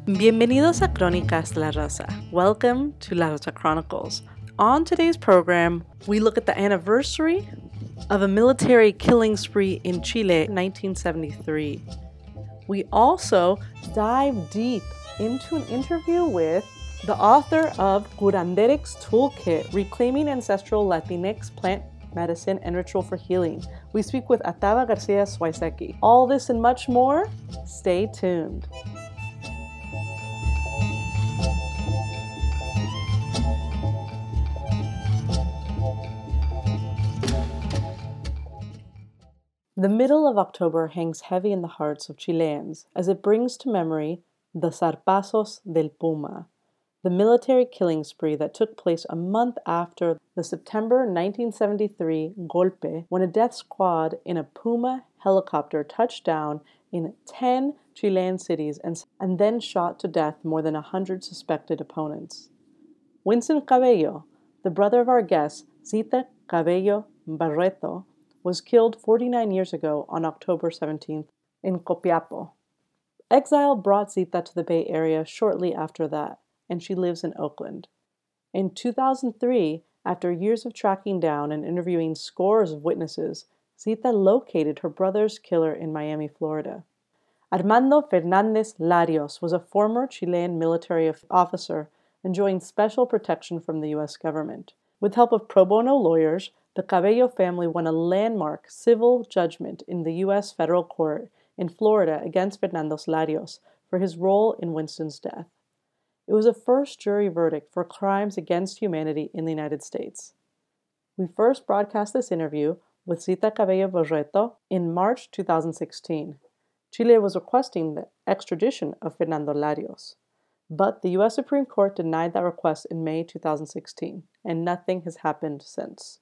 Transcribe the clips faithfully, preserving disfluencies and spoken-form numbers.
Bienvenidos a Crónicas de la Raza. Welcome to La Raza Chronicles. On today's program, we look at the anniversary of a military killing spree in Chile in nineteen seventy-three. We also dive deep into an interview with the author of Curanderec's Toolkit, Reclaiming Ancestral Latinx Plant Medicine and Ritual for Healing. We speak with Atava Garcia Swaiseki. All this and much more, stay tuned. The middle of October hangs heavy in the hearts of Chileans as it brings to memory the Zarpazos del Puma, the military killing spree that took place a month after the September nineteen seventy-three golpe, when a death squad in a Puma helicopter touched down in ten Chilean cities and, and then shot to death more than one hundred suspected opponents. Winston Cabello, the brother of our guest, Zita Cabello Barreto, was killed forty-nine years ago on October seventeenth in Copiapo. Exile brought Zita to the Bay Area shortly after that, and she lives in Oakland. In two thousand three, after years of tracking down and interviewing scores of witnesses, Zita located her brother's killer in Miami, Florida. Armando Fernández Larios was a former Chilean military officer enjoying special protection from the U S government. With help of pro bono lawyers, the Cabello family won a landmark civil judgment in the U S federal court in Florida against Fernando Larios for his role in Winston's death. It was a first jury verdict for crimes against humanity in the United States. We first broadcast this interview with Zita Cabello Barreto in March two thousand sixteen. Chile was requesting the extradition of Fernando Larios, but the U S Supreme Court denied that request in May two thousand sixteen, and nothing has happened since.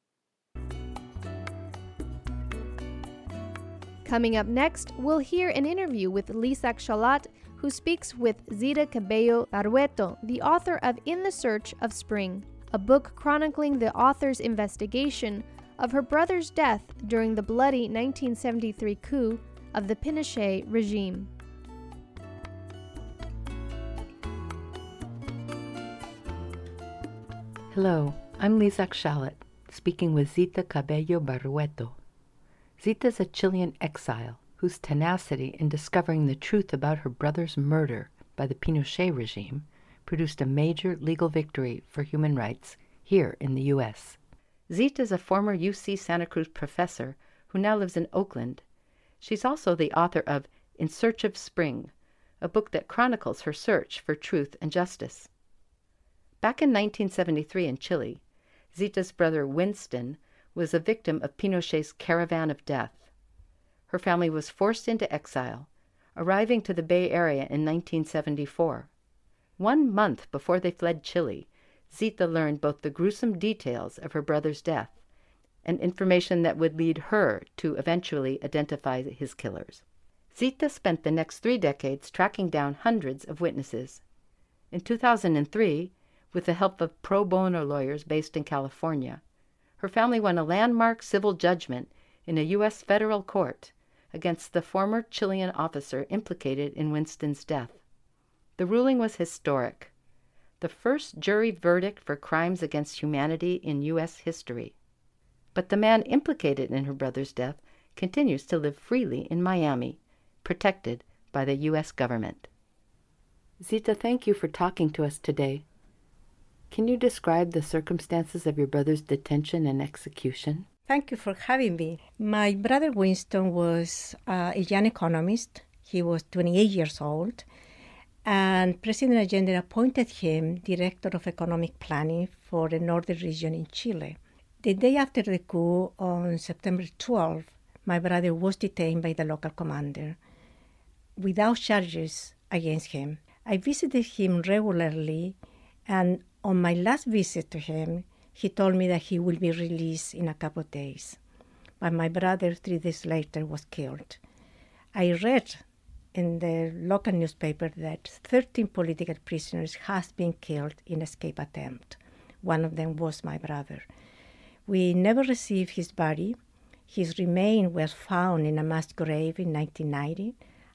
Coming up next, we'll hear an interview with Lisa Xalat, who speaks with Zita Cabello Barreto, the author of In the Search of Spring, a book chronicling the author's investigation of her brother's death during the bloody nineteen seventy-three coup of the Pinochet regime. Hello, I'm Lisa Xalat, speaking with Zita Cabello Barreto. Zita is a Chilean exile whose tenacity in discovering the truth about her brother's murder by the Pinochet regime produced a major legal victory for human rights here in the U S. Zita is a former U C Santa Cruz professor who now lives in Oakland. She's also the author of In Search of Spring, a book that chronicles her search for truth and justice. Back in nineteen seventy-three in Chile, Zita's brother Winston was a victim of Pinochet's caravan of death. Her family was forced into exile, arriving to the Bay Area in nineteen seventy-four. One month before they fled Chile, Zita learned both the gruesome details of her brother's death and information that would lead her to eventually identify his killers. Zita spent the next three decades tracking down hundreds of witnesses. In two thousand three, with the help of pro bono lawyers based in California, her family won a landmark civil judgment in a U S federal court against the former Chilean officer implicated in Winston's death. The ruling was historic, the first jury verdict for crimes against humanity in U S history. But the man implicated in her brother's death continues to live freely in Miami, protected by the U S government. Zita, thank you for talking to us today. Can you describe the circumstances of your brother's detention and execution? Thank you for having me. My brother Winston was uh, a young economist. He was twenty-eight years old, and President Allende appointed him Director of Economic Planning for the northern region in Chile. The day after the coup, on September twelfth, my brother was detained by the local commander without charges against him. I visited him regularly, and on my last visit to him, he told me that he will be released in a couple of days. But my brother, three days later, was killed. I read in the local newspaper that thirteen political prisoners has been killed in escape attempt. One of them was my brother. We never received his body. His remains were found in a mass grave in nineteen ninety,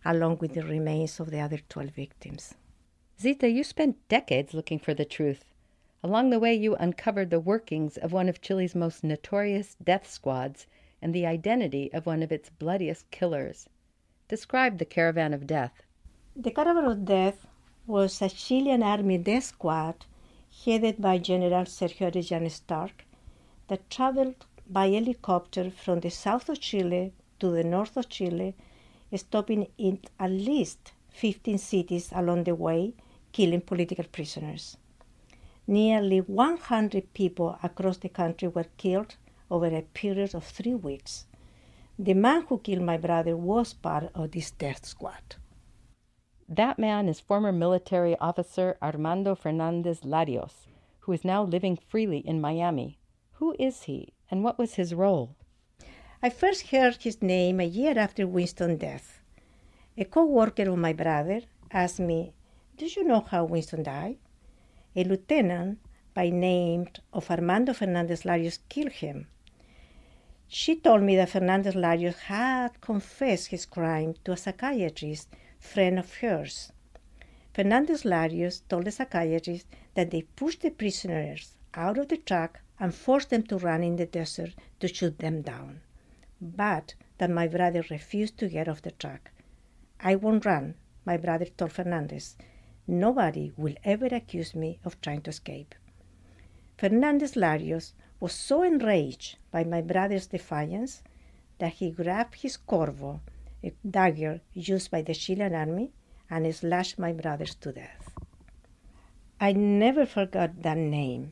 along with the remains of the other twelve victims. Zita, you spent decades looking for the truth. Along the way, you uncovered the workings of one of Chile's most notorious death squads and the identity of one of its bloodiest killers. Describe the Caravan of Death. The Caravan of Death was a Chilean army death squad headed by General Sergio Arellano Stark that traveled by helicopter from the south of Chile to the north of Chile, stopping in at least fifteen cities along the way, killing political prisoners. Nearly one hundred people across the country were killed over a period of three weeks. The man who killed my brother was part of this death squad. That man is former military officer Armando Fernandez Larios, who is now living freely in Miami. Who is he, and what was his role? I first heard his name a year after Winston's death. A co-worker of my brother asked me, "Do you know how Winston died?" A lieutenant by name of Armando Fernandez Larios killed him. She told me that Fernandez Larios had confessed his crime to a psychiatrist friend of hers. Fernandez Larios told the psychiatrist that they pushed the prisoners out of the truck and forced them to run in the desert to shoot them down, but that my brother refused to get off the truck. "I won't run," my brother told Fernandez. "Nobody will ever accuse me of trying to escape." Fernandez Larios was so enraged by my brother's defiance that he grabbed his corvo, a dagger used by the Chilean army, and slashed my brothers to death. I never forgot that name,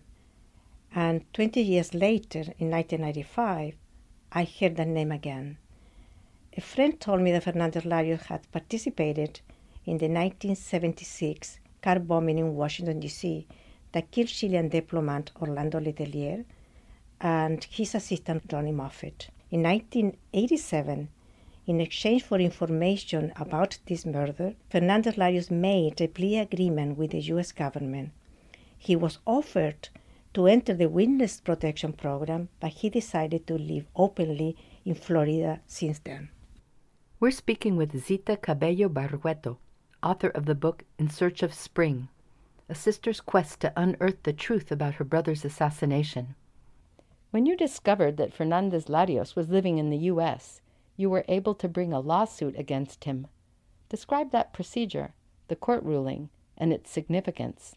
and twenty years later, in nineteen ninety-five, I heard that name again. A friend told me that Fernandez Larios had participated in the nineteen seventy-six car bombing in Washington, D C that killed Chilean diplomat Orlando Letelier and his assistant Ronnie Moffett. In nineteen eighty-seven, in exchange for information about this murder, Fernandez Larios made a plea agreement with the U S government. He was offered to enter the Witness Protection Program, but he decided to live openly in Florida since then. We're speaking with Zita Cabello Barrueto, author of the book In Search of Spring, a sister's quest to unearth the truth about her brother's assassination. When you discovered that Fernandez Larios was living in the U S, you were able to bring a lawsuit against him. Describe that procedure, the court ruling, and its significance.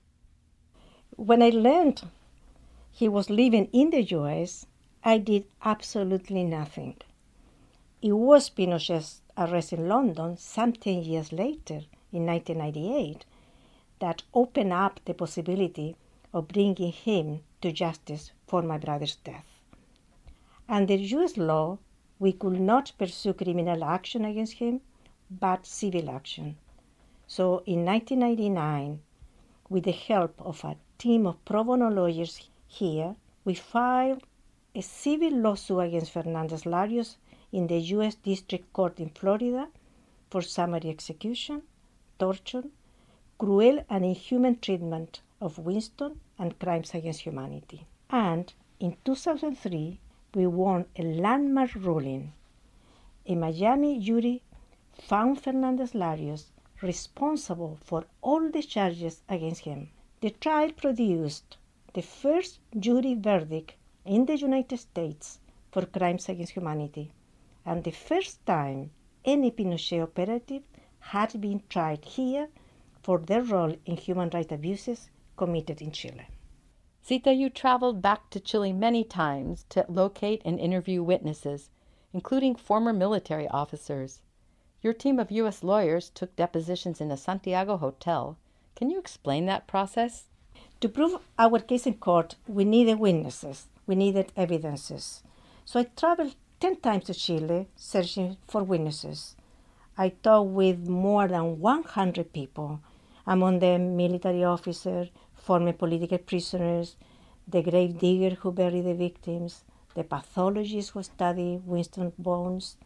When I learned he was living in the U S, I did absolutely nothing. It was Pinochet's arrest in London some ten years later, in nineteen ninety-eight, that opened up the possibility of bringing him to justice for my brother's death. Under U S law, we could not pursue criminal action against him, but civil action. So in nineteen ninety-nine, with the help of a team of pro bono lawyers here, we filed a civil lawsuit against Fernandez Larios in the U S District Court in Florida for summary execution, torture, cruel and inhuman treatment of Winston, and crimes against humanity. And in two thousand three, we won a landmark ruling. A Miami jury found Fernandez Larios responsible for all the charges against him. The trial produced the first jury verdict in the United States for crimes against humanity, and the first time any Pinochet operative had been tried here for their role in human rights abuses committed in Chile. Zita, you traveled back to Chile many times to locate and interview witnesses, including former military officers. Your team of U S lawyers took depositions in a Santiago hotel. Can you explain that process? To prove our case in court, we needed witnesses, we needed evidences. So I traveled ten times to Chile searching for witnesses. I talked with more than one hundred people, among them military officers, former political prisoners, the grave digger who buried the victims, the pathologist who studied Winston's bones,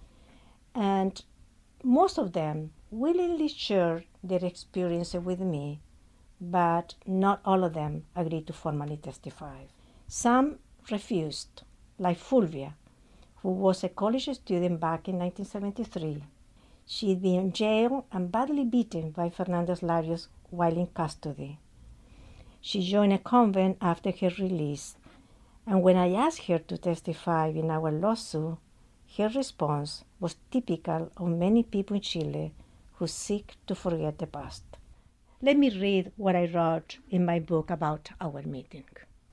and most of them willingly shared their experiences with me, but not all of them agreed to formally testify. Some refused, like Fulvia, who was a college student back in nineteen seventy-three. She'd been jailed and badly beaten by Fernandez Larios while in custody. She joined a convent after her release, and when I asked her to testify in our lawsuit, her response was typical of many people in Chile who seek to forget the past. Let me read what I wrote in my book about our meeting.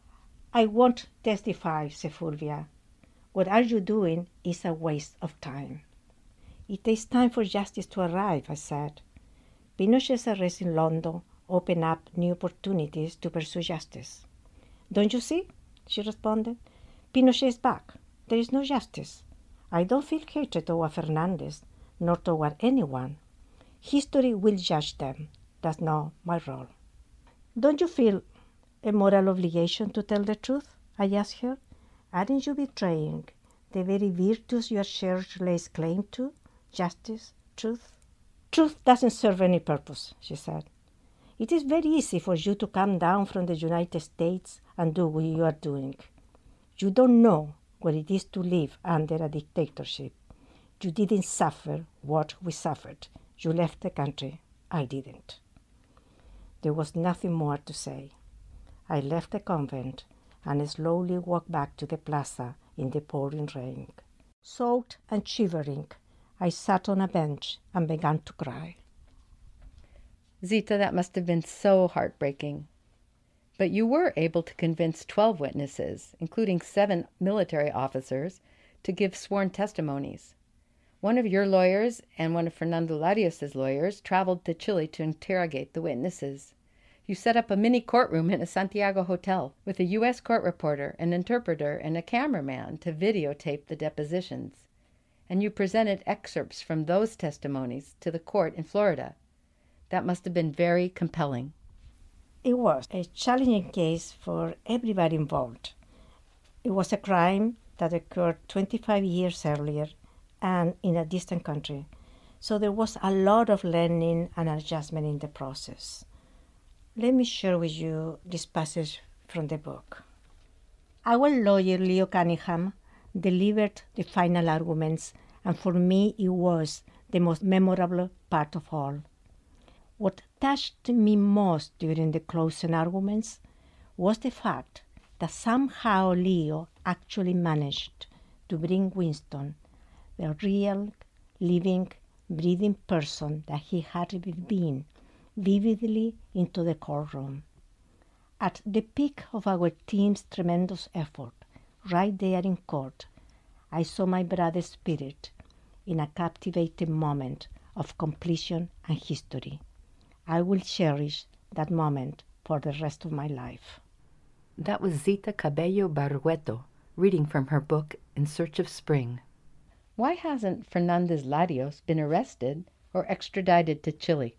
I won't testify, said Fulvia. What are you doing is a waste of time. It takes time for justice to arrive, I said. Pinochet's arrest in London opened up new opportunities to pursue justice. Don't you see? She responded. Pinochet is back. There is no justice. I don't feel hatred toward Fernandez, nor toward anyone. History will judge them. That's not my role. Don't you feel a moral obligation to tell the truth? I asked her. Aren't you betraying the very virtues your church lays claim to? Justice, truth? Truth doesn't serve any purpose, she said. It is very easy for you to come down from the United States and do what you are doing. You don't know what it is to live under a dictatorship. You didn't suffer what we suffered. You left the country. I didn't. There was nothing more to say. I left the convent and slowly walked back to the plaza in the pouring rain. Soaked and shivering, I sat on a bench and began to cry. Zita, that must have been so heartbreaking. But you were able to convince twelve witnesses, including seven military officers, to give sworn testimonies. One of your lawyers and one of Fernando Larios' lawyers traveled to Chile to interrogate the witnesses. You set up a mini courtroom in a Santiago hotel with a U S court reporter, an interpreter, and a cameraman to videotape the depositions. And you presented excerpts from those testimonies to the court in Florida. That must have been very compelling. It was a challenging case for everybody involved. It was a crime that occurred twenty-five years earlier and in a distant country. So there was a lot of learning and adjustment in the process. Let me share with you this passage from the book. Our lawyer, Leo Cunningham, delivered the final arguments, and for me it was the most memorable part of all. What touched me most during the closing arguments was the fact that somehow Leo actually managed to bring Winston, the real, living, breathing person that he had been, vividly into the courtroom. At the peak of our team's tremendous effort, right there in court, I saw my brother's spirit in a captivating moment of completion and history. I will cherish that moment for the rest of my life. That was Zita Cabello Barrueto, reading from her book In Search of Spring. Why hasn't Fernandez Larios been arrested or extradited to Chile?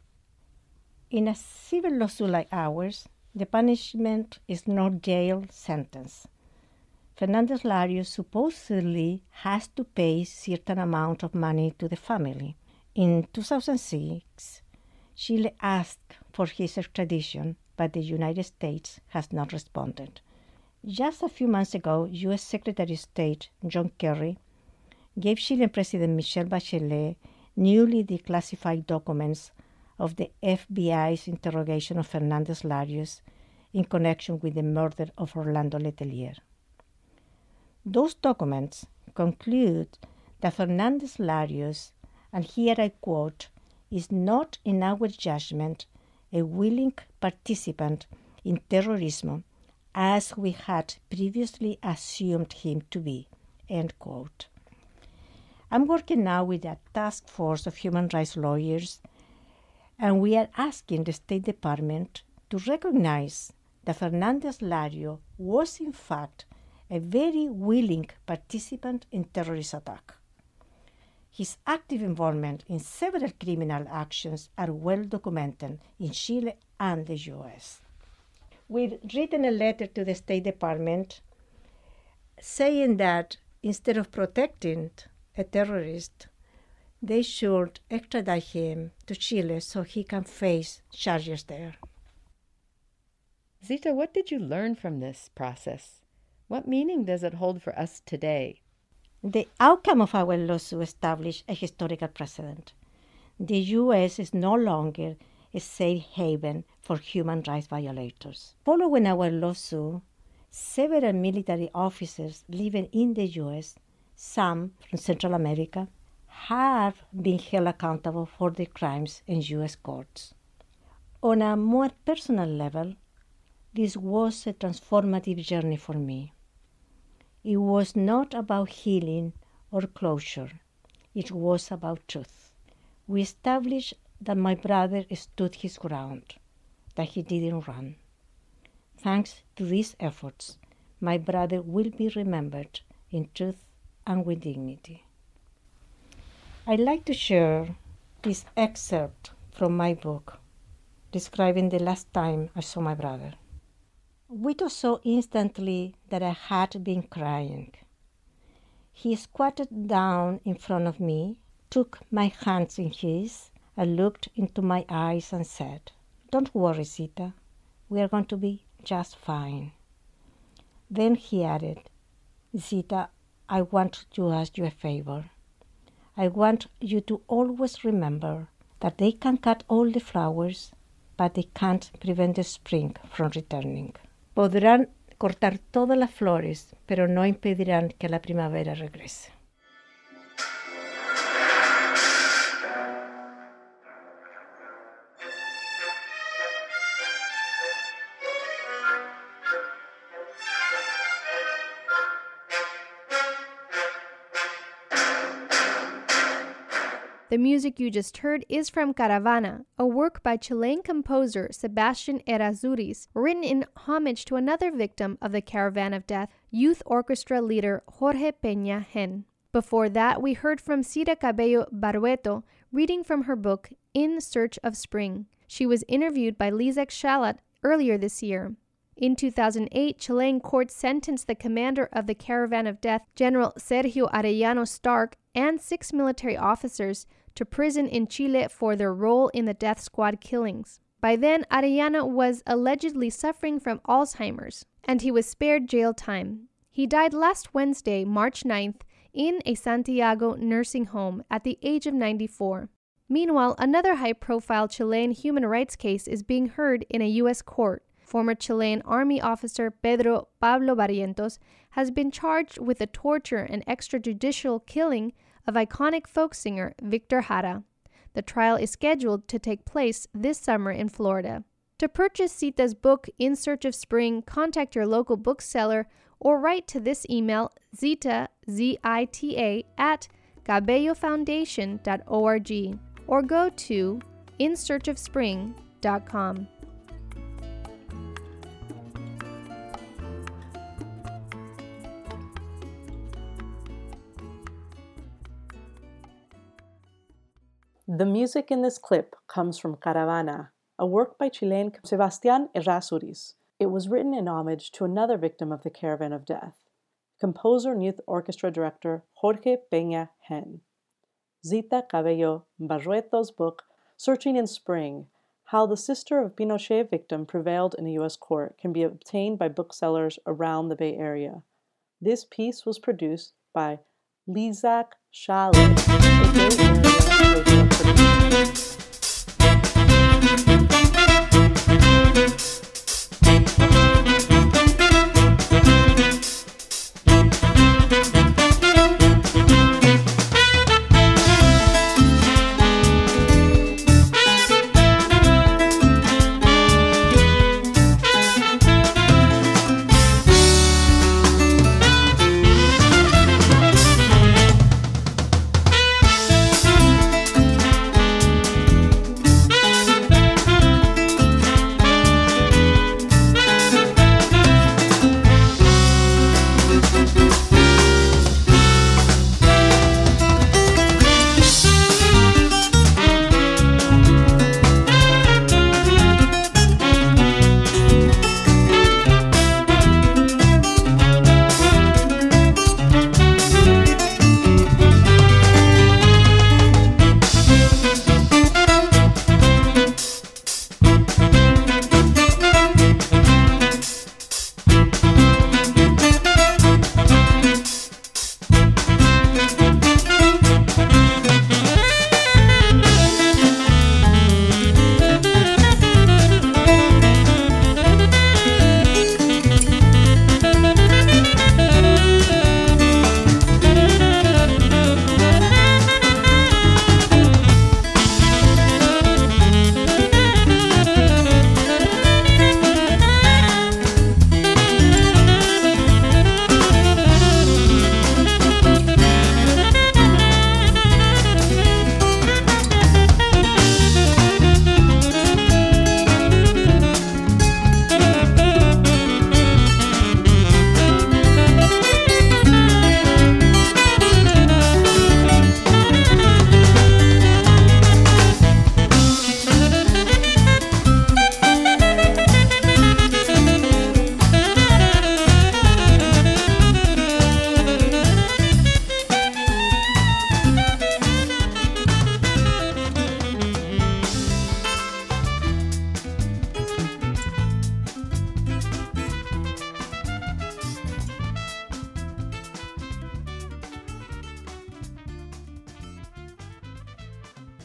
In a civil lawsuit like ours, the punishment is not jail sentence. Fernandez Larios supposedly has to pay a certain amount of money to the family. In two thousand six, Chile asked for his extradition, but the United States has not responded. Just a few months ago, U S Secretary of State John Kerry gave Chilean President Michelle Bachelet newly declassified documents of the F B I's interrogation of Fernandez Larios in connection with the murder of Orlando Letelier. Those documents conclude that Fernandez Larios, and here I quote, is not, in our judgment, a willing participant in terrorism as we had previously assumed him to be, end quote. I'm working now with a task force of human rights lawyers, and we are asking the State Department to recognize that Fernandez Larios was in fact a very willing participant in terrorist attack. His active involvement in several criminal actions are well documented in Chile and the U S. We've written a letter to the State Department saying that instead of protecting a terrorist, they should extradite him to Chile so he can face charges there. Zita, what did you learn from this process? What meaning does it hold for us today? The outcome of our lawsuit established a historical precedent. The U S is no longer a safe haven for human rights violators. Following our lawsuit, several military officers living in the U S, some from Central America, have been held accountable for their crimes in U S courts. On a more personal level, this was a transformative journey for me. It was not about healing or closure. It was about truth. We established that my brother stood his ground, that he didn't run. Thanks to these efforts, my brother will be remembered in truth and with dignity. I'd like to share this excerpt from my book, describing the last time I saw my brother. Vito saw instantly that I had been crying. He squatted down in front of me, took my hands in his, and looked into my eyes and said, "Don't worry, Zita. We are going to be just fine." Then he added, "Zita, I want to ask you a favor. I want you to always remember that they can cut all the flowers, but they can't prevent the spring from returning. Podrán cortar todas las flores, pero no impedirán que la primavera regrese." The music you just heard is from Caravana, a work by Chilean composer Sebastian Errázuriz, written in homage to another victim of the Caravan of Death, youth orchestra leader Jorge Peña Hen. Before that, we heard from Zita Cabello Barueto, reading from her book In Search of Spring. She was interviewed by Lizek Shalat earlier this year. In two thousand eight, Chilean courts sentenced the commander of the Caravan of Death, General Sergio Arellano Stark, and six military officers to prison in Chile for their role in the death squad killings. By then, Arellano was allegedly suffering from Alzheimer's, and he was spared jail time. He died last Wednesday, March ninth, in a Santiago nursing home at the age of ninety-four. Meanwhile, another high-profile Chilean human rights case is being heard in a U S court. Former Chilean Army officer Pedro Pablo Barrientos has been charged with the torture and extrajudicial killing of iconic folk singer Victor Jara. The trial is scheduled to take place this summer in Florida. To purchase Zita's book, In Search of Spring, contact your local bookseller or write to this email, Zita, Z I T A, at cabello foundation dot org, or go to in search of spring dot com. The music in this clip comes from Caravana, a work by Chilean Sebastian Errázuriz. It was written in homage to another victim of the Caravan of Death, composer and youth orchestra director Jorge Peña Hen. Zita Cabello Barueto's book, Searching in Spring, How the Sister of Pinochet Victim Prevailed in a U S Court, can be obtained by booksellers around the Bay Area. This piece was produced by Lizek Shalit, a Bay Area radio producer.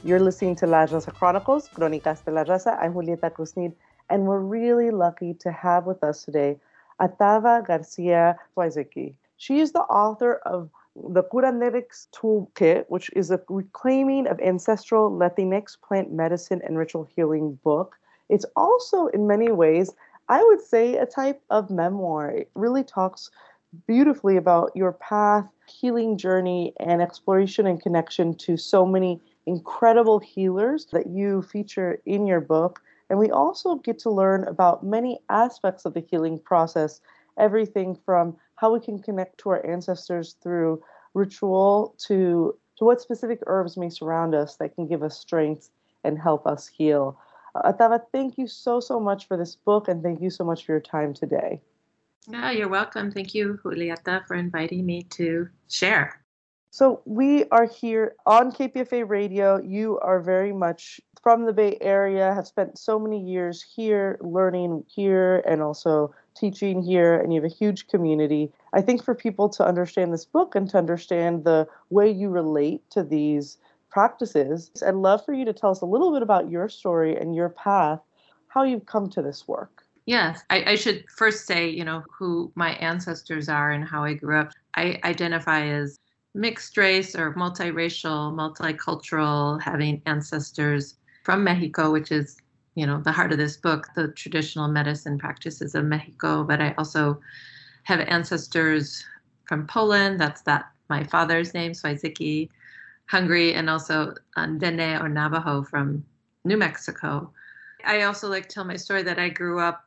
You're listening to La Raza Chronicles, Crónicas de la Raza. I'm Julieta Crusnid, and we're really lucky to have with us today Atava Garcia Wysocki. She is the author of the Curanderics Toolkit, which is a reclaiming of ancestral Latinx plant medicine and ritual healing book. It's also, in many ways, I would say, a type of memoir. It really talks beautifully about your path, healing journey, and exploration and connection to so many incredible healers that you feature in your book. And we also get to learn about many aspects of the healing process, everything from how we can connect to our ancestors through ritual to, to what specific herbs may surround us that can give us strength and help us heal. Uh, Atava, thank you so, so much for this book, and thank you so much for your time today. Yeah, you're welcome. Thank you, Julieta, for inviting me to share. So we are here on K P F A Radio. You are very much from the Bay Area, have spent so many years here, learning here, and also teaching here, and you have a huge community. I think for people to understand this book and to understand the way you relate to these practices, I'd love for you to tell us a little bit about your story and your path, how you've come to this work. Yes, I, I should first say, you know, who my ancestors are and how I grew up. I identify as mixed race or multiracial, multicultural, having ancestors from Mexico, which is, you know, the heart of this book, the traditional medicine practices of Mexico. But I also have ancestors from Poland. That's that my father's name, Wysocki, Hungary, and also Dene or Navajo from New Mexico. I also like to tell my story that I grew up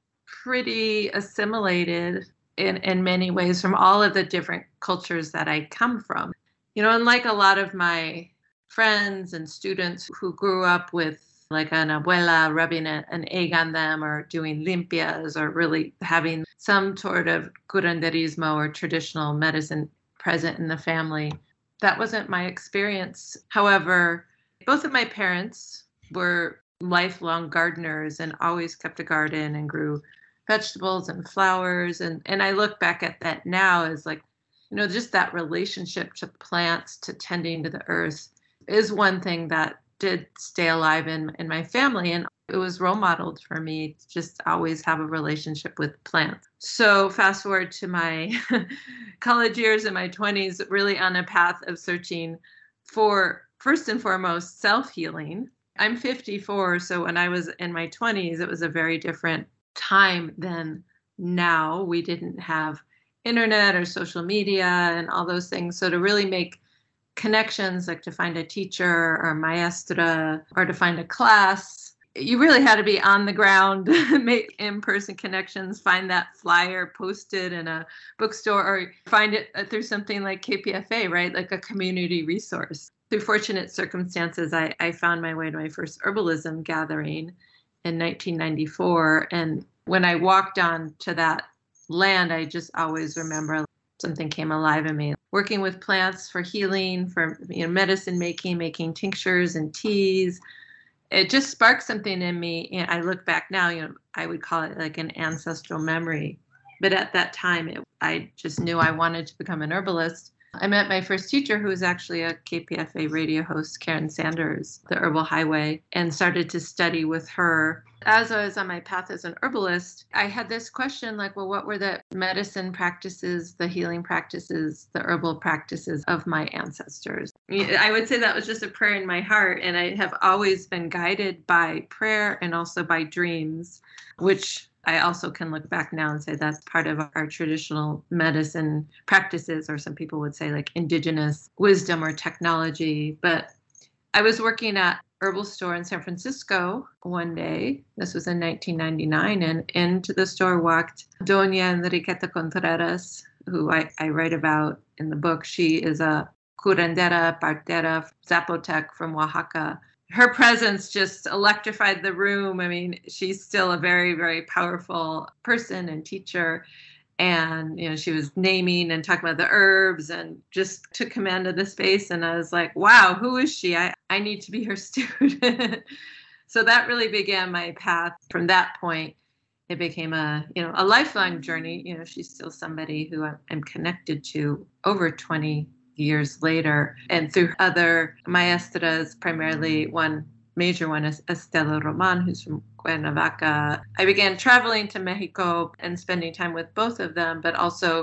pretty assimilated in, in many ways from all of the different cultures that I come from. You know, unlike a lot of my friends and students who grew up with like an abuela rubbing a, an egg on them or doing limpias or really having some sort of curanderismo or traditional medicine present in the family, that wasn't my experience. However, both of my parents were lifelong gardeners and always kept a garden and grew vegetables and flowers. And, and I look back at that now as like, you know, just that relationship to plants, to tending to the earth is one thing that did stay alive in, in my family. And it was role modeled for me to just always have a relationship with plants. So fast forward to my college years in my twenties, really on a path of searching for, first and foremost, self-healing. I'm fifty-four, so when I was in my twenties, it was a very different time than now. We didn't have internet or social media and all those things. So to really make connections, like to find a teacher or a maestra or to find a class, you really had to be on the ground, make in-person connections, find that flyer posted in a bookstore, or find it through something like K P F A, right? Like a community resource. Through fortunate circumstances, I, I found my way to my first herbalism gathering in nineteen ninety-four. And when I walked on to that land, I just always remember something came alive in me. Working with plants for healing, for you know, medicine making, making tinctures and teas. It just sparked something in me. And I look back now, you know, I would call it like an ancestral memory. But at that time, it, I just knew I wanted to become an herbalist. I met my first teacher, who was actually a K P F A radio host, Karen Sanders, the Herbal Highway, and started to study with her. As I was on my path as an herbalist, I had this question like, well, what were the medicine practices, the healing practices, the herbal practices of my ancestors? I would say that was just a prayer in my heart, and I have always been guided by prayer and also by dreams, which I also can look back now and say that's part of our traditional medicine practices, or some people would say like indigenous wisdom or technology. But I was working at herbal store in San Francisco one day. This was in nineteen ninety-nine, and into the store walked Doña Enriqueta Contreras, who I, I write about in the book. She is a curandera, partera, Zapotec from Oaxaca. Her presence just electrified the room. I mean, she's still a very, very powerful person and teacher. And, you know, she was naming and talking about the herbs and just took command of the space. And I was like, wow, who is she? I, I need to be her student. So that really began my path. From that point, it became a, you know, a lifelong journey. You know, she's still somebody who I'm, I'm connected to over twenty years later. And through other maestras, primarily one major one is Estela Roman, who's from Cuernavaca, I began traveling to Mexico and spending time with both of them, but also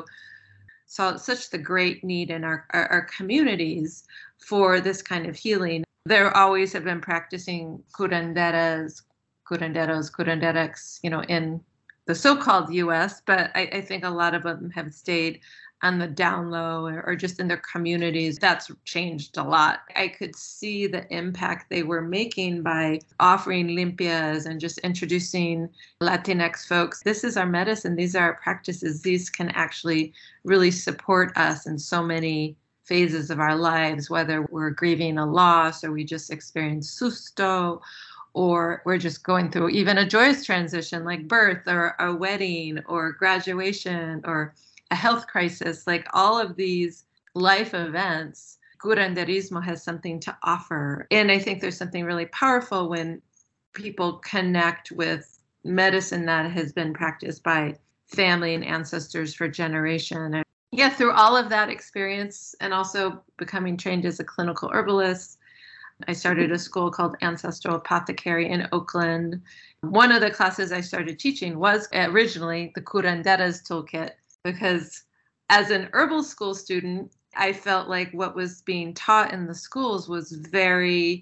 saw such the great need in our, our, our communities for this kind of healing. There always have been practicing curanderas, curanderos, curanderas, you know, in the so-called U S, but I, I think a lot of them have stayed on the down low or, or just in their communities. That's changed a lot. I could see the impact they were making by offering limpias and just introducing Latinx folks. This is our medicine. These are our practices. These can actually really support us in so many phases of our lives, whether we're grieving a loss or we just experience susto, or we're just going through even a joyous transition like birth or a wedding or graduation or a health crisis. Like all of these life events, curanderismo has something to offer. And I think there's something really powerful when people connect with medicine that has been practiced by family and ancestors for generations. And yeah, through all of that experience and also becoming trained as a clinical herbalist, I started a school called Ancestral Apothecary in Oakland. One of the classes I started teaching was originally the Curanderas Toolkit, because as an herbal school student, I felt like what was being taught in the schools was very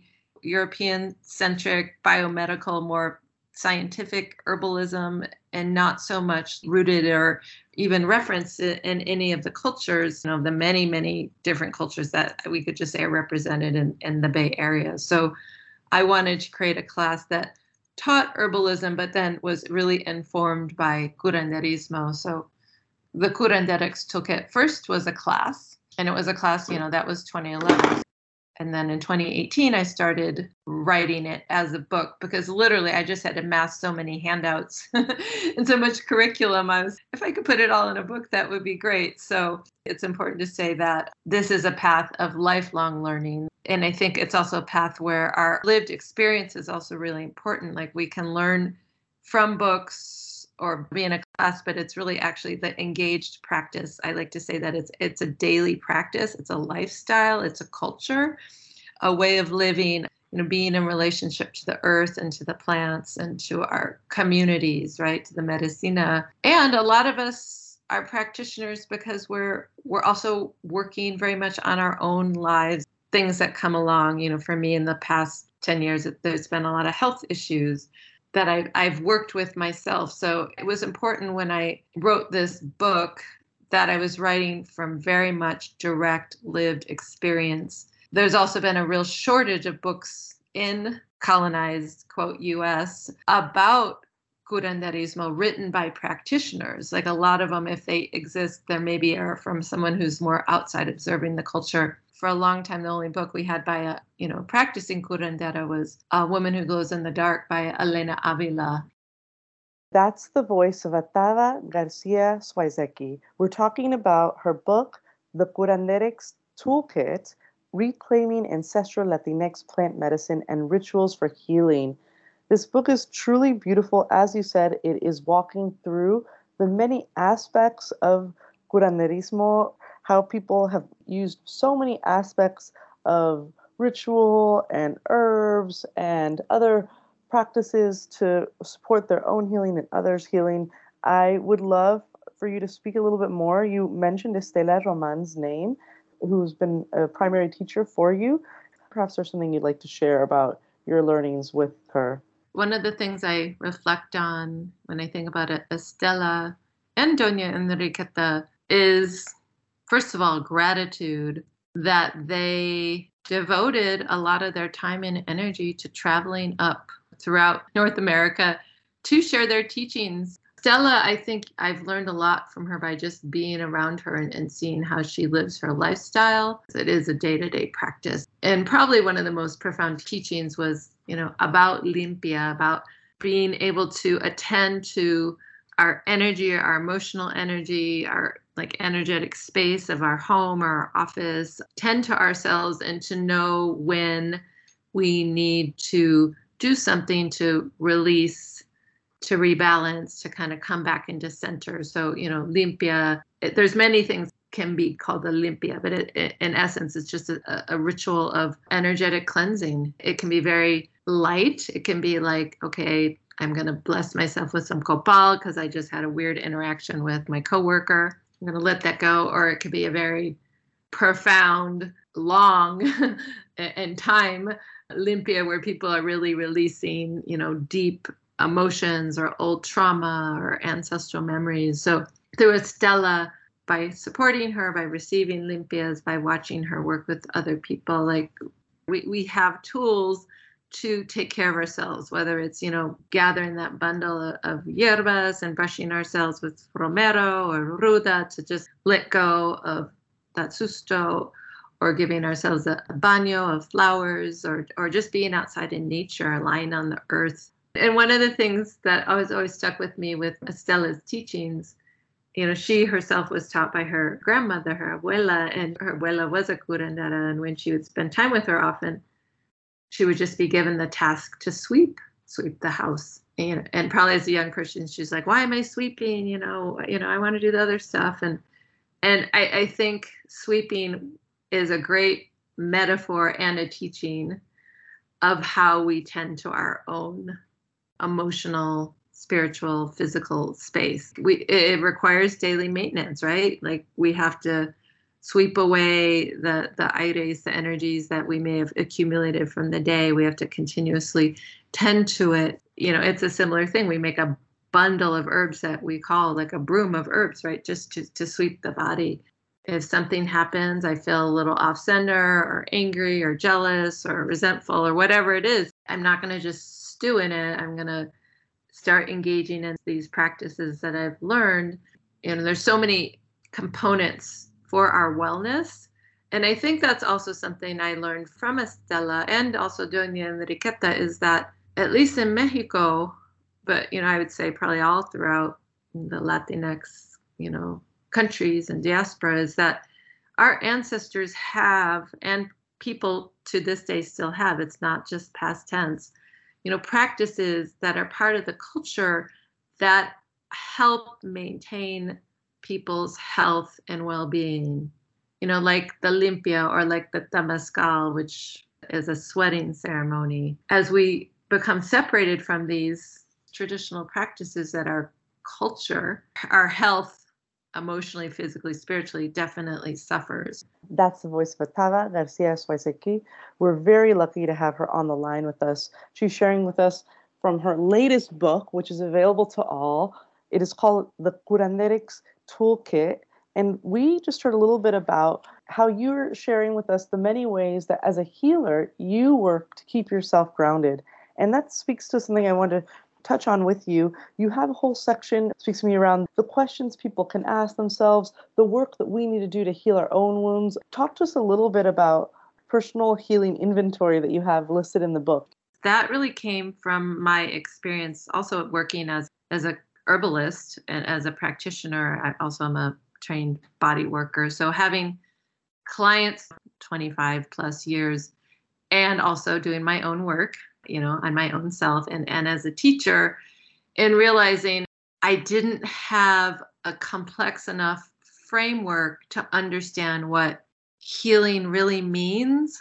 European-centric, biomedical, more scientific herbalism, and not so much rooted or even referenced in any of the cultures, you know, the many, many different cultures that we could just say are represented in, in the Bay Area. So I wanted to create a class that taught herbalism, but then was really informed by curanderismo. So the Curanderics Toolkit first was a class, and it was a class, you know, that was twenty eleven. And then in twenty eighteen, I started writing it as a book because literally I just had to mass so many handouts and so much curriculum. I was, if I could put it all in a book, that would be great. So it's important to say that this is a path of lifelong learning. And I think it's also a path where our lived experience is also really important. Like we can learn from books or be in a class, but it's really actually the engaged practice. I like to say that it's it's a daily practice, it's a lifestyle, it's a culture, a way of living, you know, being in relationship to the earth and to the plants and to our communities, right, to the medicina. And a lot of us are practitioners because we're we're also working very much on our own lives, things that come along. You know, for me in the past ten years, there's been a lot of health issues that I, I've worked with myself. So it was important when I wrote this book that I was writing from very much direct lived experience. There's also been a real shortage of books in colonized, quote, U S about curanderismo written by practitioners. Like a lot of them, if they exist, there maybe are from someone who's more outside observing the culture. For a long time, the only book we had by a, you know, practicing curandera was A Woman Who Glows in the Dark by Elena Avila. That's the voice of Atada Garcia Swayzecki. We're talking about her book, The Curanderics Toolkit, Reclaiming Ancestral Latinx Plant Medicine and Rituals for Healing. This book is truly beautiful. As you said, it is walking through the many aspects of curanderismo, how people have used so many aspects of ritual and herbs and other practices to support their own healing and others' healing. I would love for you to speak a little bit more. You mentioned Estela Roman's name, who's been a primary teacher for you. Perhaps there's something you'd like to share about your learnings with her. One of the things I reflect on when I think about it, Estela and Doña Enriqueta, is first of all, gratitude that they devoted a lot of their time and energy to traveling up throughout North America to share their teachings. Stella, I think I've learned a lot from her by just being around her and, and seeing how she lives her lifestyle. It is a day-to-day practice. And probably one of the most profound teachings was, you know, about limpia, about being able to attend to our energy, our emotional energy, our like energetic space of our home or our office, tend to ourselves and to know when we need to do something to release, to rebalance, to kind of come back into center. So, you know, limpia, it, there's many things can be called a limpia, but it, it, in essence, it's just a, a ritual of energetic cleansing. It can be very light. It can be like, okay, I'm going to bless myself with some copal because I just had a weird interaction with my coworker. I'm going to let that go. Or it could be a very profound, long and time limpia where people are really releasing, you know, deep emotions or old trauma or ancestral memories. So through Estela, by supporting her, by receiving limpias, by watching her work with other people, like we, we have tools to take care of ourselves, whether it's, you know, gathering that bundle of, of hierbas and brushing ourselves with romero or ruda to just let go of that susto, or giving ourselves a, a baño of flowers, or or just being outside in nature, lying on the earth. And one of the things that always, always stuck with me with Estela's teachings, you know, she herself was taught by her grandmother, her abuela, and her abuela was a curandera. And when she would spend time with her often, she would just be given the task to sweep, sweep the house. And, and probably as a young Christian, she's like, why am I sweeping? You know, you know, I want to do the other stuff. And and I, I think sweeping is a great metaphor and a teaching of how we tend to our own emotional, spiritual, physical space. We it requires daily maintenance, right? Like we have to sweep away the the aires, the energies that we may have accumulated from the day. We have to continuously tend to it. You know, it's a similar thing. We make a bundle of herbs that we call like a broom of herbs, right? Just to, to sweep the body. If something happens, I feel a little off center or angry or jealous or resentful or whatever it is, I'm not going to just stew in it. I'm going to start engaging in these practices that I've learned. You know, there's so many components for our wellness. And I think that's also something I learned from Estela and also doing the Enriqueta, is that at least in Mexico, but, you know, I would say probably all throughout the Latinx, you know, countries and diaspora, is that our ancestors have, and people to this day still have, it's not just past tense, you know, practices that are part of the culture that help maintain people's health and well-being, you know, like the limpia or like the temazcal, which is a sweating ceremony. As we become separated from these traditional practices that our culture, our health, emotionally, physically, spiritually, definitely suffers. That's the voice of Octava Garcia Suaiseki. We're very lucky to have her on the line with us. She's sharing with us from her latest book, which is available to all. It is called The Curanderics Toolkit. And we just heard a little bit about how you're sharing with us the many ways that as a healer, you work to keep yourself grounded. And that speaks to something I wanted to touch on with you. You have a whole section that speaks to me around the questions people can ask themselves, the work that we need to do to heal our own wounds. Talk to us a little bit about personal healing inventory that you have listed in the book. That really came from my experience also working as, as a herbalist and as a practitioner. I also am a trained body worker. So having clients twenty-five plus years and also doing my own work, you know, on my own self, and, and as a teacher, and realizing I didn't have a complex enough framework to understand what healing really means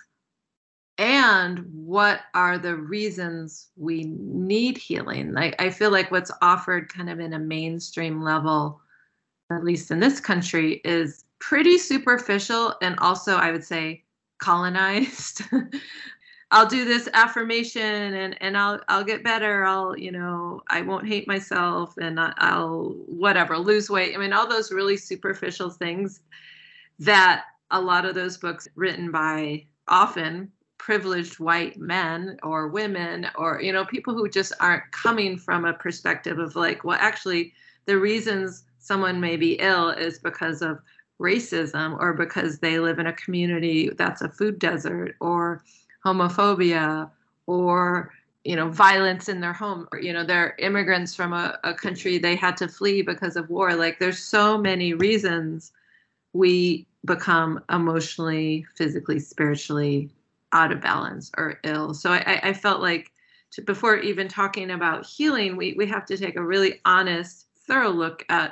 and what are the reasons we need healing. Like, I feel like what's offered kind of in a mainstream level, at least in this country, is pretty superficial and also, I would say, colonized. I'll do this affirmation and, and I'll I'll get better. I'll, you know, I won't hate myself and I'll whatever, lose weight. I mean, all those really superficial things that a lot of those books written by often privileged white men or women or, you know, people who just aren't coming from a perspective of like, well, actually, the reasons someone may be ill is because of racism or because they live in a community that's a food desert or homophobia or, you know, violence in their home, or, you know, they're immigrants from a, a country they had to flee because of war. Like, there's so many reasons we become emotionally, physically, spiritually out of balance or ill. So I, I felt like to, before even talking about healing, we, we have to take a really honest, thorough look at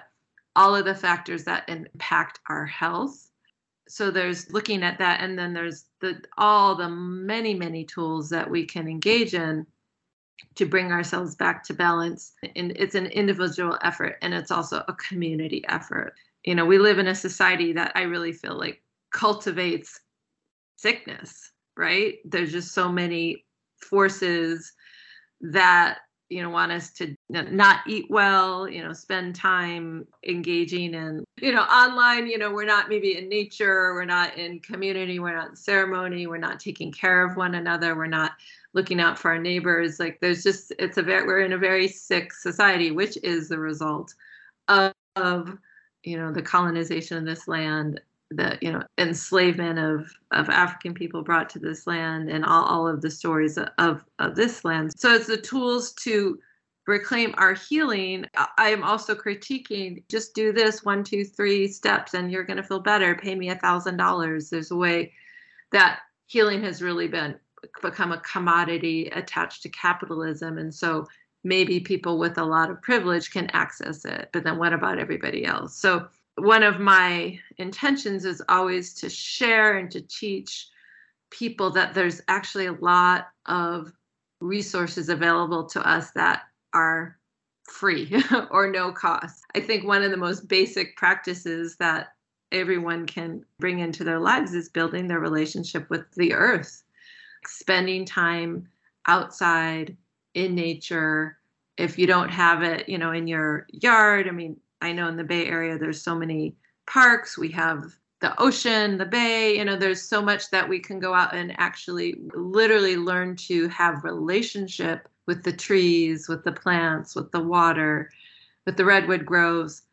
all of the factors that impact our health. So there's looking at that, and then there's the all the many, many tools that we can engage in to bring ourselves back to balance. And it's an individual effort, and it's also a community effort. You know, we live in a society that I really feel like cultivates sickness, right? There's just so many forces that, you know, want us to not eat well, you know, spend time engaging in, you know, online, you know, we're not maybe in nature, we're not in community, we're not in ceremony, we're not taking care of one another, we're not looking out for our neighbors. Like there's just, it's a very, we're in a very sick society, which is the result of, of you know, the colonization of this land, the, you know, enslavement of, of African people brought to this land, and all, all of the stories of, of this land. So it's the tools to reclaim our healing. I am also critiquing, just do this one, two, three steps and you're going to feel better. Pay me a thousand dollars. There's a way that healing has really been become a commodity attached to capitalism. And so maybe people with a lot of privilege can access it, but then what about everybody else? So one of my intentions is always to share and to teach people that there's actually a lot of resources available to us that are free or no cost. I think one of the most basic practices that everyone can bring into their lives is building their relationship with the earth, spending time outside in nature. If you don't have it, you know, in your yard, I mean, I know in the Bay Area, there's so many parks. We have the ocean, the bay, you know, there's so much that we can go out and actually literally learn to have relationship with the trees, with the plants, with the water, with the redwood groves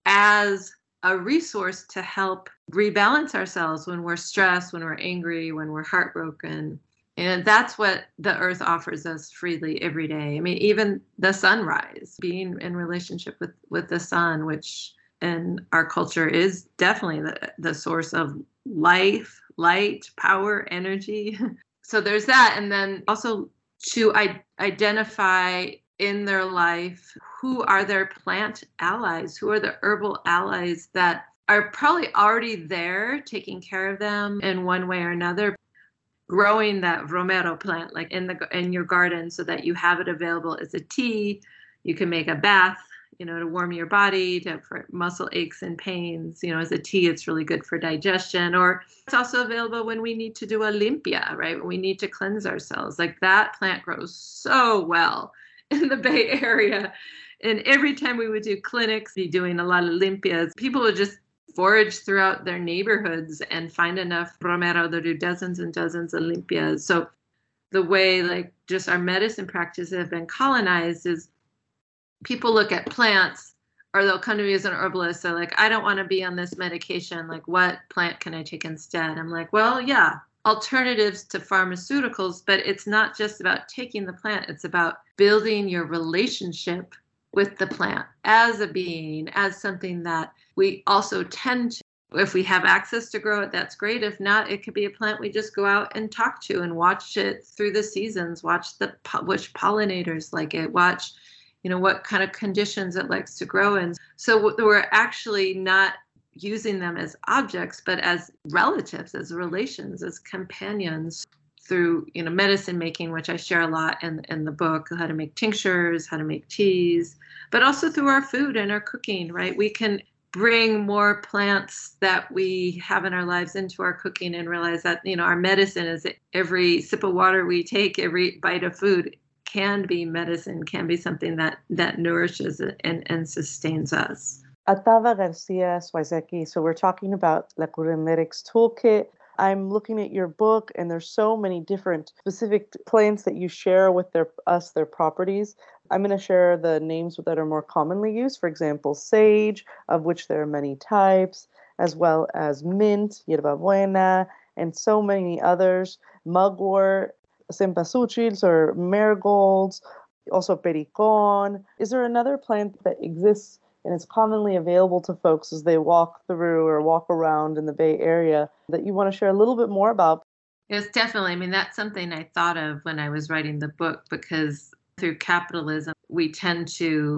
as a resource to help rebalance ourselves when we're stressed, when we're angry, when we're heartbroken. And that's what the earth offers us freely every day. I mean, even the sunrise, being in relationship with, with the sun, which in our culture is definitely the, the source of life, light, power, energy. So there's that. And then also to I- identify in their life, who are their plant allies? Who are the herbal allies that are probably already there taking care of them in one way or another? Growing that romero plant like in the in your garden so that you have it available as a tea. You can make a bath, you know, to warm your body, to for muscle aches and pains. You know, as a tea, it's really good for digestion. Or it's also available when we need to do a limpia, right? When we need to cleanse ourselves. Like that plant grows so well in the Bay Area. And every time we would do clinics, be doing a lot of limpias, people would just forage throughout their neighborhoods and find enough romero to do dozens and dozens of limpias. So the way like just our medicine practices have been colonized is people look at plants, or they'll come to me as an herbalist. They're like, I don't want to be on this medication. Like, what plant can I take instead? I'm like, well, yeah, alternatives to pharmaceuticals, but it's not just about taking the plant. It's about building your relationship with the plant as a being, as something that we also tend to, if we have access to grow it, that's great. If not, it could be a plant we just go out and talk to and watch it through the seasons, watch the which pollinators like it, watch, you know, what kind of conditions it likes to grow in. So we're actually not using them as objects, but as relatives, as relations, as companions through, you know, medicine making, which I share a lot in, in the book, how to make tinctures, how to make teas, but also through our food and our cooking, right? We can bring more plants that we have in our lives into our cooking and realize that, you know, our medicine is every sip of water we take, every bite of food can be medicine, can be something that, that nourishes and, and sustains us. Atava Garcia Swazeki. So we're talking about La Curemedics Toolkit. I'm looking at your book, and there's so many different specific plants that you share with their us, their properties. I'm going to share the names that are more commonly used. For example, sage, of which there are many types, as well as mint, hierbabuena, and so many others. Mugwort, cempasúchils or marigolds, also pericon. Is there another plant that exists and is commonly available to folks as they walk through or walk around in the Bay Area that you want to share a little bit more about? Yes, definitely. I mean, that's something I thought of when I was writing the book, because through capitalism, we tend to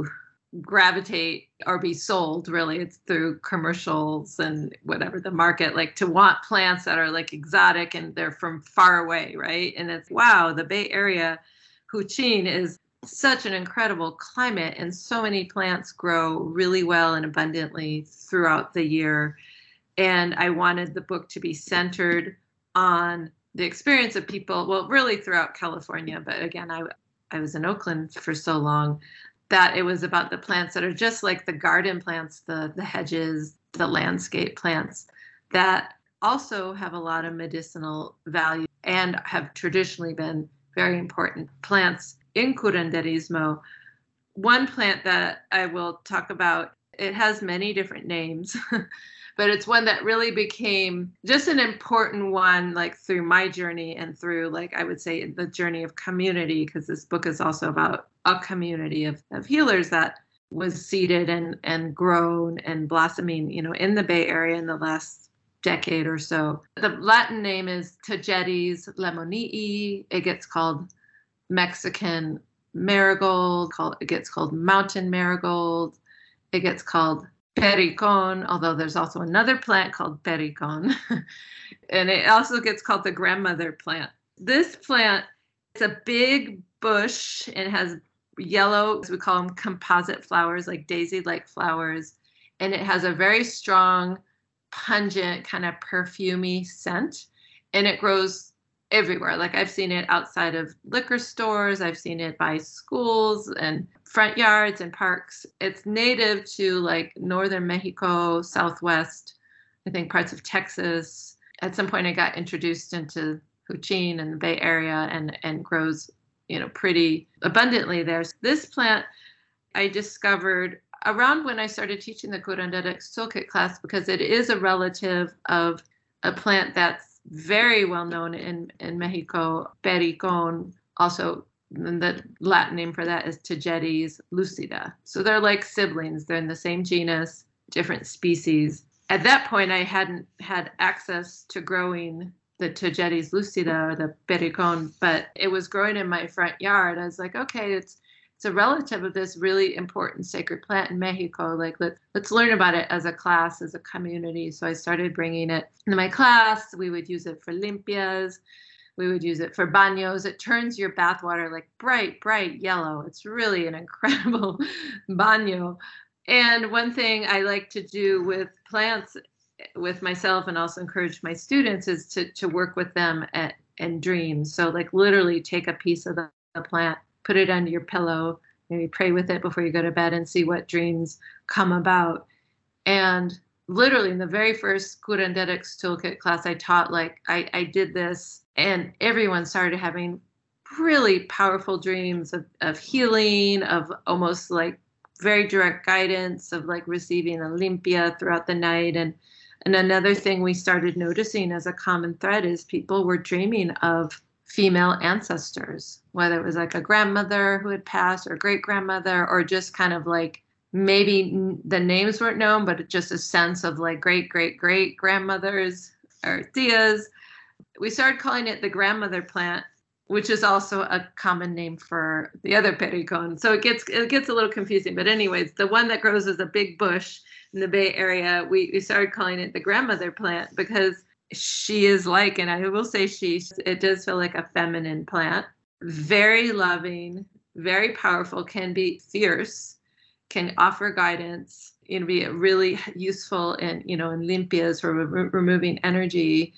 gravitate or be sold, really. It's through commercials and whatever the market, like to want plants that are like exotic and they're from far away, right? And it's, wow, the Bay Area, Huichin is such an incredible climate and so many plants grow really well and abundantly throughout the year. And I wanted the book to be centered on the experience of people, well, really throughout California, but again, I, I was in Oakland for so long, that it was about the plants that are just like the garden plants, the, the hedges, the landscape plants that also have a lot of medicinal value and have traditionally been very important plants in curanderismo. One plant that I will talk about, it has many different names, but it's one that really became just an important one, like through my journey and through, like, I would say the journey of community, because this book is also about a community of, of healers that was seeded and, and grown and blossoming, you know, in the Bay Area in the last decade or so. The Latin name is Tagetes lemonii. It gets called Mexican marigold, called, it gets called mountain marigold. It gets called pericon, although there's also another plant called pericon. And it also gets called the grandmother plant. This plant is a big bush and has yellow, as we call them, composite flowers, like daisy-like flowers. And it has a very strong, pungent, kind of perfumey scent. And it grows everywhere. Like I've seen it outside of liquor stores. I've seen it by schools and front yards and parks. It's native to like northern Mexico, southwest, I think parts of Texas. At some point I got introduced into Huichin and the Bay Area and, and grows, you know, pretty abundantly there. So this plant I discovered around when I started teaching the Curanderics Toolkit class, because it is a relative of a plant that's very well known in, in Mexico, pericon. Also, the Latin name for that is Tagetes lucida. So they're like siblings. They're in the same genus, different species. At that point, I hadn't had access to growing the Tagetes lucida or the pericon, but it was growing in my front yard. I was like, okay, it's it's a relative of this really important sacred plant in Mexico. Like, let, let's learn about it as a class, as a community. So I started bringing it into my class. We would use it for limpias. We would use it for baños. It turns your bathwater like bright, bright yellow. It's really an incredible baño. And one thing I like to do with plants, with myself, and also encourage my students, is to, to work with them at, in dreams. So like literally take a piece of the, the plant, put it under your pillow, maybe pray with it before you go to bed and see what dreams come about. And literally in the very first Curanderics Toolkit class I taught, like I, I did this and everyone started having really powerful dreams of, of healing, of almost like very direct guidance, of like receiving a limpia throughout the night. And, and another thing we started noticing as a common thread is people were dreaming of female ancestors, whether it was like a grandmother who had passed or great grandmother, or just kind of like maybe the names weren't known, but just a sense of like great, great, great grandmothers or tias. We started calling it the grandmother plant, which is also a common name for the other pericon. So it gets it gets a little confusing. But anyways, the one that grows as a big bush in the Bay Area, we, we started calling it the grandmother plant because she is like, and I will say she, it does feel like a feminine plant, very loving, very powerful, can be fierce, can offer guidance, you know, be really useful in, you know, in limpias for re- removing energy.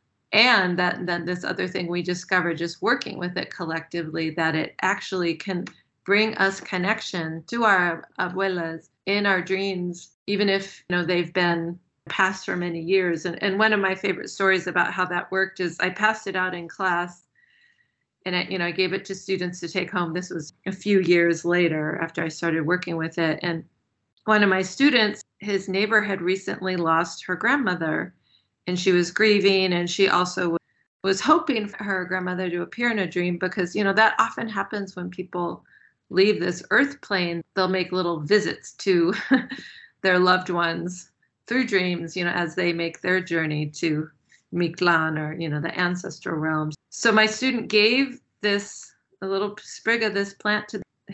And that then this other thing we discovered just working with it collectively, that it actually can bring us connection to our abuelas in our dreams, even if, you know, they've been passed for many years. And, and one of my favorite stories about how that worked is I passed it out in class and I, you know, I gave it to students to take home. This was a few years later after I started working with it. And one of my students, his neighbor had recently lost her grandmother and she was grieving. And she also was hoping for her grandmother to appear in a dream because, you know, that often happens when people leave this earth plane. They'll make little visits to their loved ones through dreams, you know, as they make their journey to Mictlan, or, you know, the ancestral realms. So my student gave this, a little sprig of this plant to his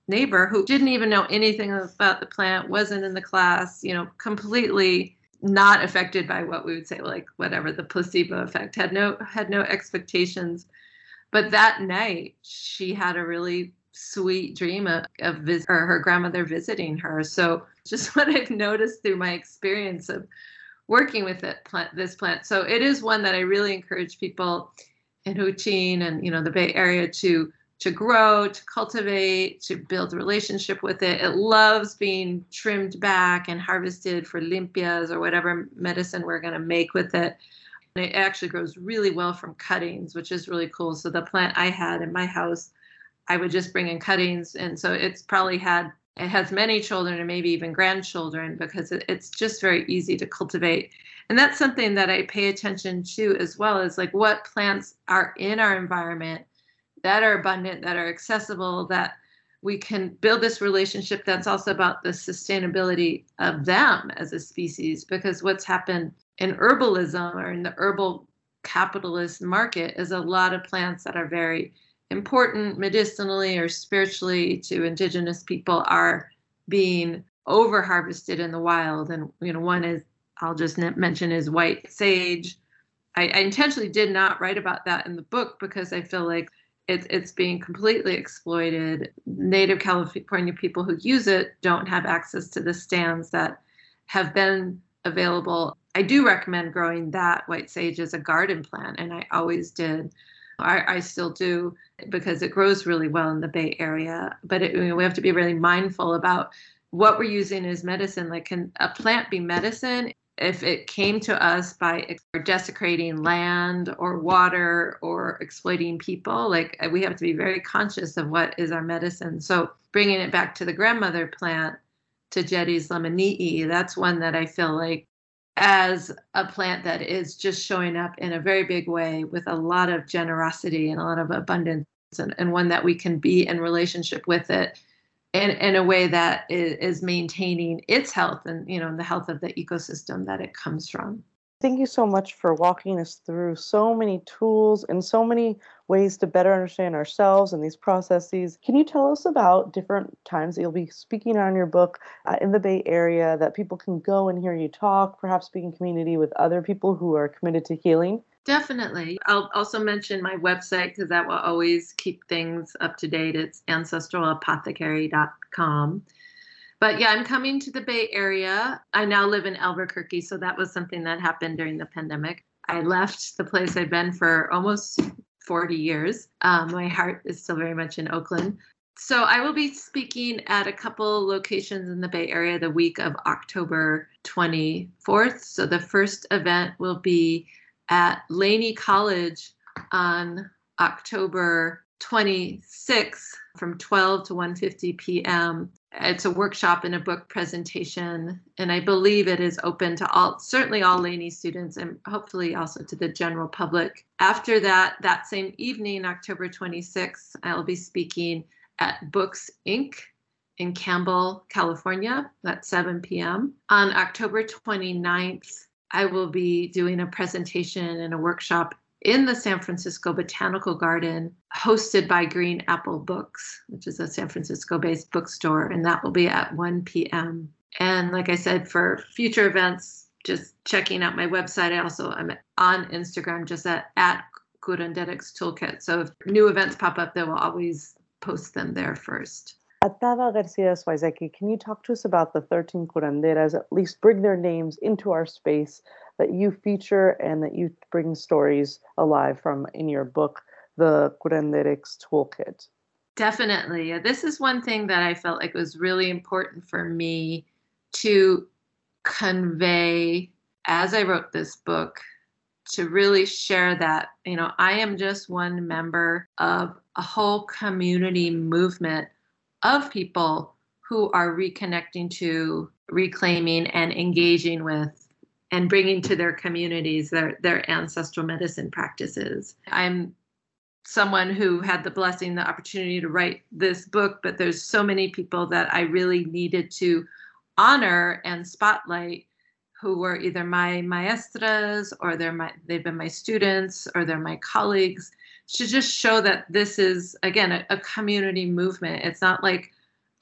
neighbor who didn't even know anything about the plant, wasn't in the class, you know, completely not affected by what we would say, like whatever the placebo effect, had no had no expectations. But that night, she had a really sweet dream of, of vis- or her grandmother visiting her. So just what I've noticed through my experience of working with it, plant, this plant. So it is one that I really encourage people in Huichin and, you know, the Bay Area to to grow, to cultivate, to build a relationship with it. It loves being trimmed back and harvested for limpias or whatever medicine we're going to make with it. And it actually grows really well from cuttings, which is really cool. So the plant I had in my house, I would just bring in cuttings. And so it's probably had, it has many children and maybe even grandchildren because it, it's just very easy to cultivate. And that's something that I pay attention to as well, as like what plants are in our environment that are abundant, that are accessible, that we can build this relationship that's also about the sustainability of them as a species. Because what's happened in herbalism or in the herbal capitalist market is a lot of plants that are very important medicinally or spiritually to indigenous people are being over harvested in the wild. And, you know, one is, I'll just mention is white sage. I, I intentionally did not write about that in the book because I feel like It's it's being completely exploited. Native California people who use it don't have access to the stands that have been available. I do recommend growing that white sage as a garden plant, and I always did. I, I still do because it grows really well in the Bay Area. But it, we have to be really mindful about what we're using as medicine. Like, can a plant be medicine? If it came to us by desecrating land or water or exploiting people, like we have to be very conscious of what is our medicine. So bringing it back to the grandmother plant, to Jeddi's lemoni'i, that's one that I feel like as a plant that is just showing up in a very big way with a lot of generosity and a lot of abundance, and, and one that we can be in relationship with it in, in a way that is, is maintaining its health and, you know, the health of the ecosystem that it comes from. Thank you so much for walking us through so many tools and so many ways to better understand ourselves and these processes. Can you tell us about different times that you'll be speaking on your book uh, in the Bay Area that people can go and hear you talk, perhaps be in community with other people who are committed to healing? Definitely. I'll also mention my website because that will always keep things up to date. It's ancestral apothecary dot com. But yeah, I'm coming to the Bay Area. I now live in Albuquerque, so that was something that happened during the pandemic. I left the place I'd been for almost forty years. Um, my heart is still very much in Oakland. So I will be speaking at a couple locations in the Bay Area the week of October twenty-fourth. So the first event will be at Laney College on October twenty-sixth from twelve to one fifty p.m. It's a workshop and a book presentation, and I believe it is open to all, certainly all Laney students, and hopefully also to the general public. After that, that same evening, October twenty-sixth, I'll be speaking at Books Incorporated in Campbell, California at seven p.m. On October twenty-ninth, I will be doing a presentation and a workshop in the San Francisco Botanical Garden, hosted by Green Apple Books, which is a San Francisco-based bookstore, and that will be at one p.m. And like I said, for future events, just checking out my website. I also am on Instagram, just at, at Curanderics Toolkit. So if new events pop up, they will always post them there first. Atava Garcia Swayzeki, can you talk to us about the thirteen curanderas, at least bring their names into our space that you feature and that you bring stories alive from in your book, The Curanderics Toolkit? Definitely. This is one thing that I felt like was really important for me to convey as I wrote this book, to really share that, you know, I am just one member of a whole community movement of people who are reconnecting to, reclaiming, and engaging with, and bringing to their communities their, their ancestral medicine practices. I'm someone who had the blessing, the opportunity to write this book, but there's so many people that I really needed to honor and spotlight who were either my maestras or they're my, they've been my students or they're my colleagues, to just show that this is, again, a, a community movement. It's not like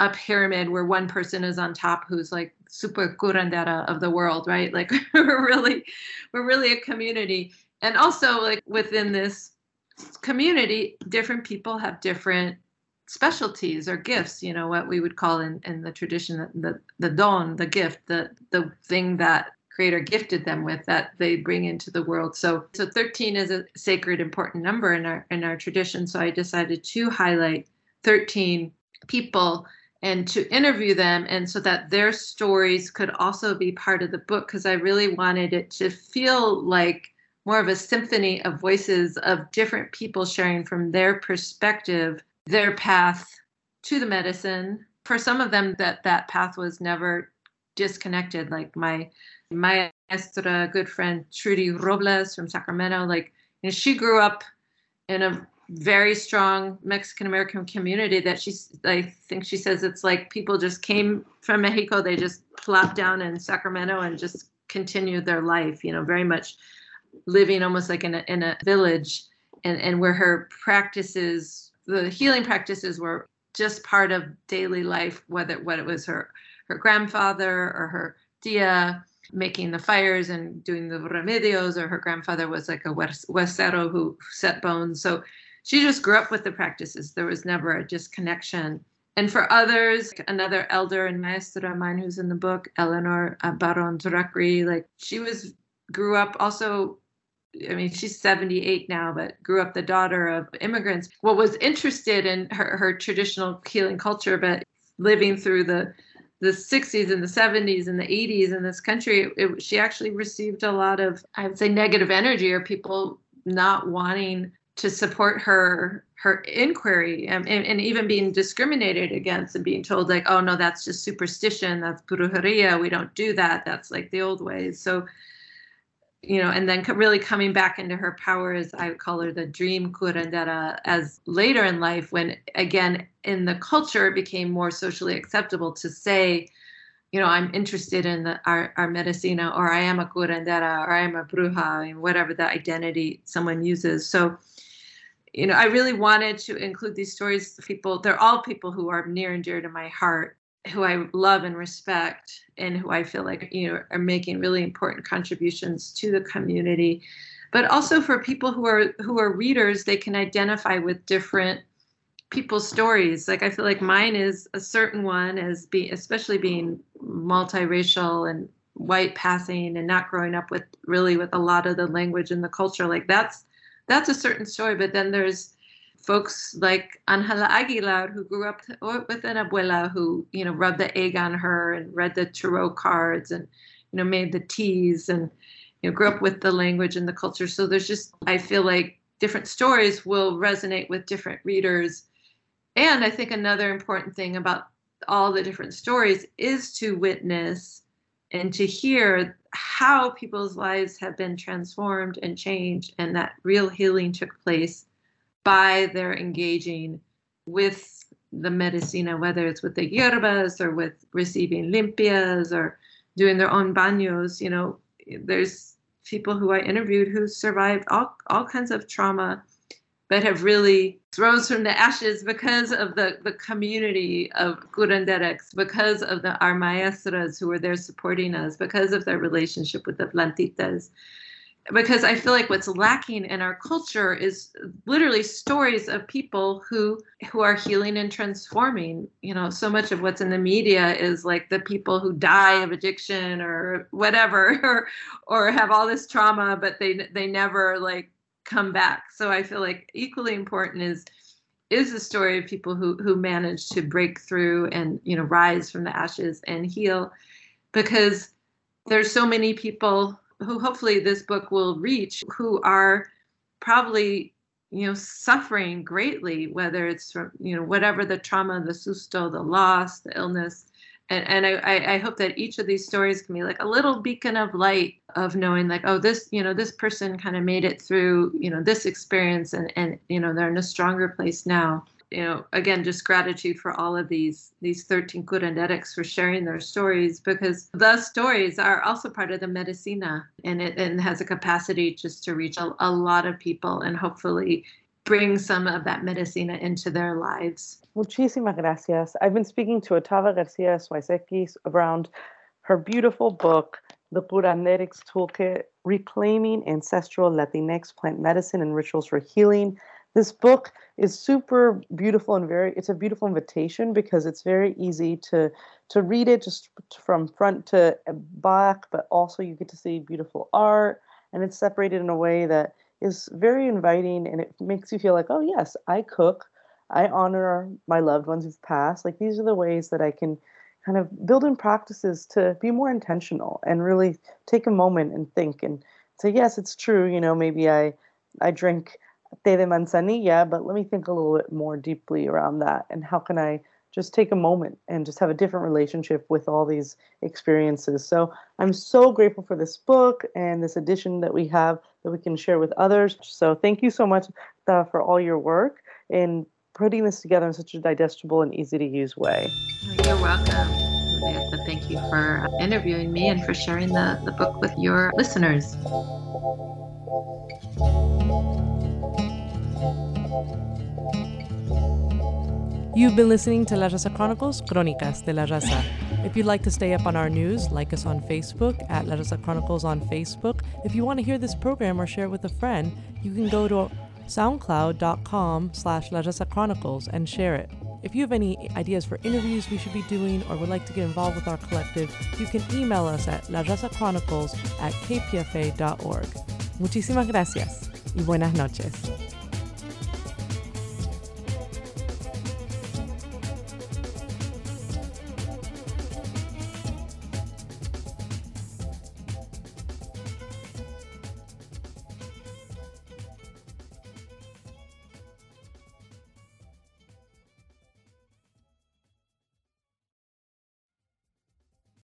a pyramid where one person is on top who's like super curandera of the world, right? Like we're really, we're really a community. And also like within this community, different people have different specialties or gifts, you know, what we would call in, in the tradition, the, the don, the gift, the, the thing that Creator gifted them with that they bring into the world. So, so thirteen is a sacred, important number in our, in our tradition. So I decided to highlight thirteen people and to interview them, and so that their stories could also be part of the book, because I really wanted it to feel like more of a symphony of voices of different people sharing from their perspective, their path to the medicine. For some of them, that that path was never disconnected. Like my my maestra, good friend Trudy Robles from Sacramento, like, you know, she grew up in a very strong Mexican American community that she's, I think she says it's like people just came from Mexico, they just plopped down in Sacramento and just continued their life, you know, very much living almost like in a, in a village, and, and where her practices, the healing practices were just part of daily life, whether what it was her, her grandfather or her tia making the fires and doing the remedios, or her grandfather was like a huesero who set bones. So she just grew up with the practices. There was never a disconnection. And for others, another elder and maestra of mine who's in the book, Eleanor uh, Baron Drakri, like she was, grew up also, I mean, she's seventy-eight now, but grew up the daughter of immigrants. Well, was interested in her, her traditional healing culture, but living through the the sixties and the seventies and the eighties in this country, it, she actually received a lot of, I would say, negative energy, or people not wanting to support her her inquiry, and, and, and even being discriminated against and being told like, oh no, that's just superstition, that's brujeria, we don't do that, that's like the old ways. So, you know, and then really coming back into her power, as I call her, the dream curandera, as later in life, when again in the culture it became more socially acceptable to say, you know, I'm interested in the, our, our medicina, or I am a curandera, or I am a bruja, and whatever the identity someone uses. So, you know, I really wanted to include these stories. People, they're all people who are near and dear to my heart, who I love and respect, and who I feel like, you know, are making really important contributions to the community. But also for people who are who are readers, they can identify with different people's stories. Like I feel like mine is a certain one, as being, especially being multiracial and white passing and not growing up with really with a lot of the language and the culture. Like that's that's a certain story. But then there's folks like Angela Aguilar, who grew up with an abuela who, you know, rubbed the egg on her and read the tarot cards and, you know, made the teas and, you know, grew up with the language and the culture. So there's just, I feel like different stories will resonate with different readers. And I think another important thing about all the different stories is to witness and to hear how people's lives have been transformed and changed, and that real healing took place by their engaging with the medicina, whether it's with the hierbas or with receiving limpias or doing their own baños. You know, there's people who I interviewed who survived all, all kinds of trauma, but have really rose from the ashes because of the, the community of curanderas, because of the our maestras who were there supporting us, because of their relationship with the plantitas. Because I feel like what's lacking in our culture is literally stories of people who who are healing and transforming. You know, so much of what's in the media is like the people who die of addiction or whatever, or or have all this trauma, but they they never like come back. So I feel like equally important is is the story of people who who manage to break through and, you know, rise from the ashes and heal, because there's so many people who hopefully this book will reach, who are probably, you know, suffering greatly, whether it's from, you know, whatever the trauma, the susto, the loss, the illness. And, and I, I hope that each of these stories can be like a little beacon of light of knowing like, oh, this, you know, this person kind of made it through, you know, this experience, and, and, you know, they're in a stronger place now. You know, again, just gratitude for all of these these thirteen curanderics for sharing their stories, because the stories are also part of the medicina, and it and has a capacity just to reach a, a lot of people, and hopefully bring some of that medicina into their lives. Muchísimas gracias. I've been speaking to Otava Garcia Swiecki around her beautiful book, The Curanderics Toolkit, Reclaiming Ancestral Latinx Plant Medicine and Rituals for Healing. This book is super beautiful and very, it's a beautiful invitation because it's very easy to, to read it just from front to back, but also you get to see beautiful art, and it's separated in a way that is very inviting, and it makes you feel like, oh yes, I cook, I honor my loved ones who've passed. Like, these are the ways that I can kind of build in practices to be more intentional and really take a moment and think and say, yes, it's true, you know, maybe I, I drink té de manzanilla, but let me think a little bit more deeply around that. And how can I just take a moment and just have a different relationship with all these experiences? So I'm so grateful for this book and this edition that we have that we can share with others. So thank you so much uh, for all your work in putting this together in such a digestible and easy to use way. You're welcome. Thank you for interviewing me and for sharing the, the book with your listeners. You've been listening to La Raza Chronicles, Crónicas de la Raza. If you'd like to stay up on our news, like us on Facebook at La Raza Chronicles on Facebook. If you want to hear this program or share it with a friend, you can go to soundcloud.com slash La Raza Chronicles and share it. If you have any ideas for interviews we should be doing or would like to get involved with our collective, you can email us at larazachronicles at k p f a dot org. Muchísimas gracias y buenas noches.